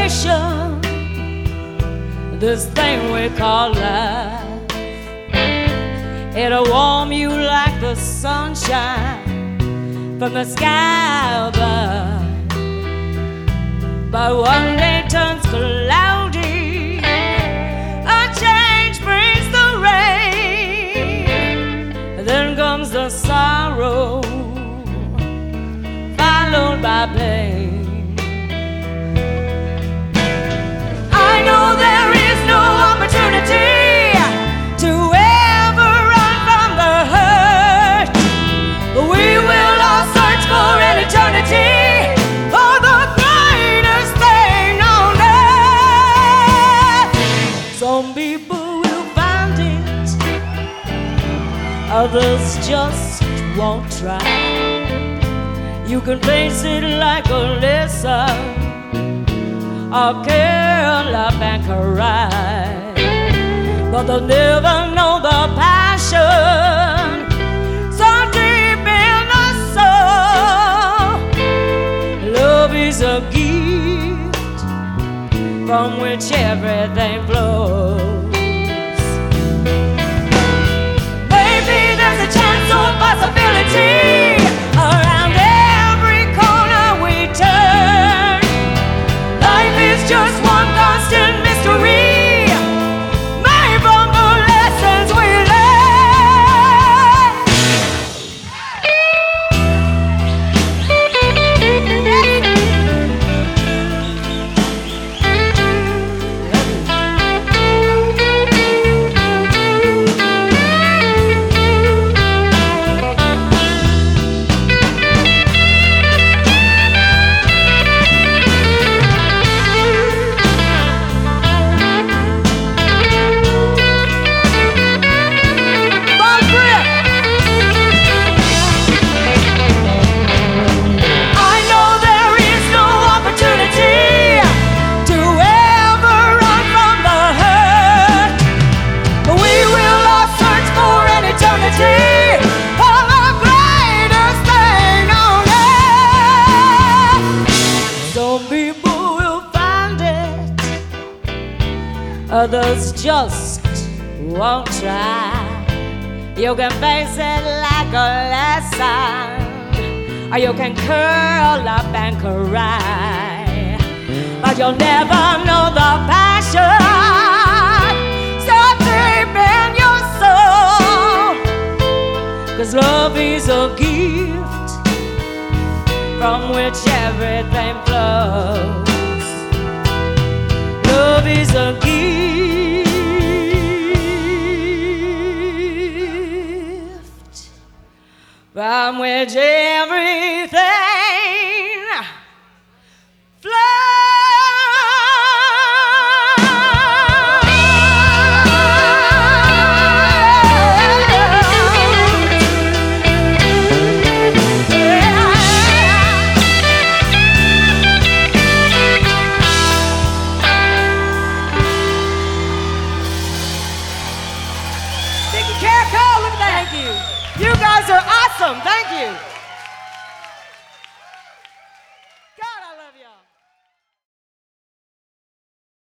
celebration, this thing we call life. It'll warm you like the sunshine from the sky above. But one day turns cloudy, a change brings the rain. Then comes the sorrow, followed by pain. I know there is no opportunity to ever run from the hurt, but we will all search for an eternity, for the greatest thing on earth. Some people will find it, others just won't try. You can face it like a lesson, or curl up and cry, but they'll never know the passion so deep in the soul. Love is a gift from which everything flows. Maybe there's a chance or possibility around every corner we turn. Life is just one constant mystery, made from the lessons we learn. Others just won't try. You can face it like a lesson, or you can curl up and cry, but you'll never know the passion so deep in your soul. 'Cause love is a gift from which everything flows. Love is a gift from which everything flows. Thank you. You guys are awesome. Thank you. God, I love y'all.